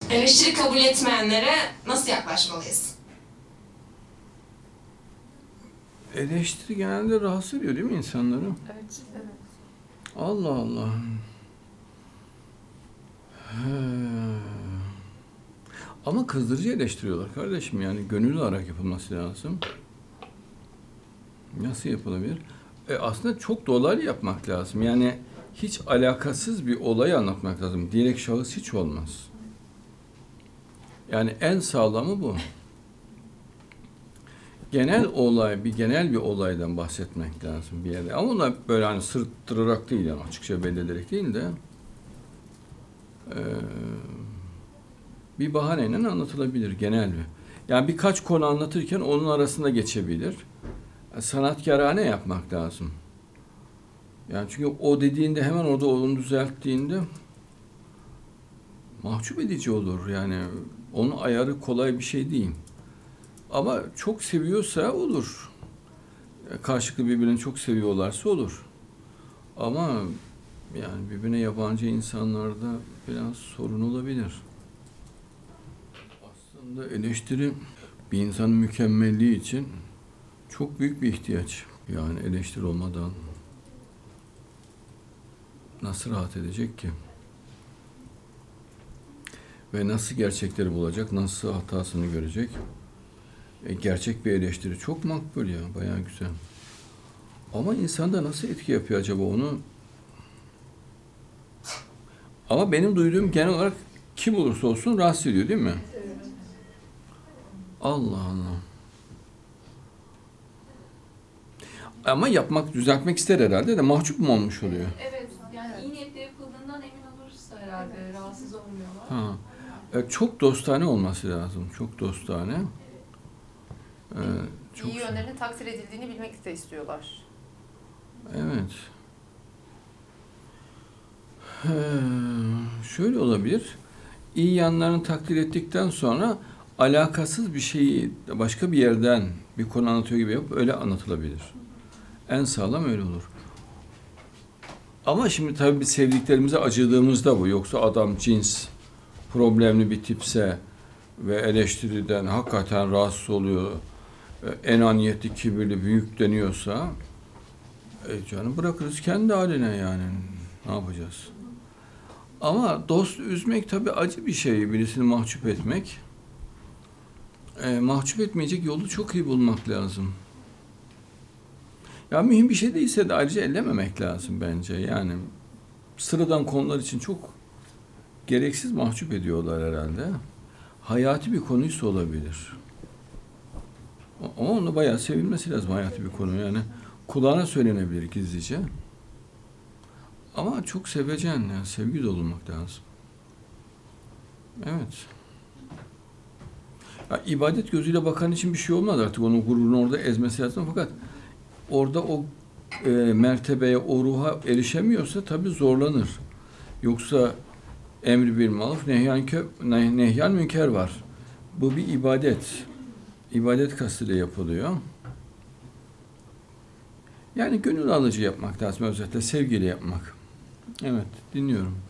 Eleştiri kabul etmeyenlere nasıl yaklaşmalıyız? Eleştiri genelde rahatsız ediyor değil mi insanları? Evet, evet. Allah Allah. He. Ama kızdırıcı eleştiriyorlar kardeşim, yani gönüllü olarak yapılması lazım. Nasıl yapılabilir? Aslında çok dolaylı yapmak lazım. Yani hiç alakasız bir olayı anlatmak lazım. Direkt şahıs hiç olmaz. Yani en sağlamı bu. Genel bir olaydan bahsetmek lazım bir yerde. Ama ona böyle hani sırttırarak değil, yani açıkça belli ederek değil de bir bahaneyle anlatılabilir genel bir. Yani birkaç konu anlatırken onun arasında geçebilir. Sanatkârane yapmak lazım. Yani çünkü o dediğinde hemen orada onu düzelttiğinde mahcup edici olur. Yani onun ayarı kolay bir şey değil. Ama çok seviyorsa olur. Karşılıklı birbirini çok seviyorlarsa olur. Ama yani birbirine yabancı insanlarda biraz sorun olabilir. Aslında eleştiri bir insanın mükemmelliği için çok büyük bir ihtiyaç. Yani eleştiri olmadan nasıl rahat edecek ki? Ve nasıl gerçekleri bulacak, nasıl hatasını görecek? Gerçek bir eleştiri çok makbul ya, bayağı güzel. Ama insanda nasıl etki yapıyor acaba onu? Ama benim duyduğum genel olarak kim olursa olsun rahatsız ediyor değil mi? Evet. Allah Allah. Ama düzeltmek ister herhalde de mahcup mu olmuş oluyor? Evet, yani iyi niyetle yapıldığından emin olursa herhalde rahatsız olmuyorlar. Ha. Çok dostane olması lazım. Çok dostane. İyi yönlerinin takdir edildiğini bilmek de istiyorlar. Evet. Şöyle olabilir. İyi yanlarını takdir ettikten sonra alakasız bir şeyi başka bir yerden bir konu anlatıyor gibi yapıp öyle anlatılabilir. En sağlam öyle olur. Ama şimdi tabii biz sevdiklerimize acıdığımızda bu. Yoksa adam cins, problemli bir tipse ve eleştiriden hakikaten rahatsız oluyor, enaniyetli, kibirli, büyük deniyorsa canım bırakırız kendi haline yani. Ne yapacağız? Ama dost üzmek tabii acı bir şey, birisini mahcup etmek. Mahcup etmeyecek yolu çok iyi bulmak lazım. Ya mühim bir şey değilse de ayrıca ellememek lazım bence. Yani sıradan konular için çok gereksiz mahcup ediyorlar herhalde. Hayati bir konuysa olabilir. Ama onu bayağı sevilmesi lazım, hayati bir konu. Yani kulağına söylenebilir gizlice. Ama çok sevecen, yani sevgi dolu olmak lazım. Evet. Ya, ibadet gözüyle bakan için bir şey olmaz artık. Onun gururunu orada ezmesi lazım. Fakat orada o mertebeye, o ruha erişemiyorsa tabii zorlanır. Yoksa emri bil maruf, nehyan münker var. Bu bir ibadet. İbadet kastıyla yapılıyor. Yani gönül alıcı yapmak lazım, özellikle sevgiyle yapmak. Evet, dinliyorum.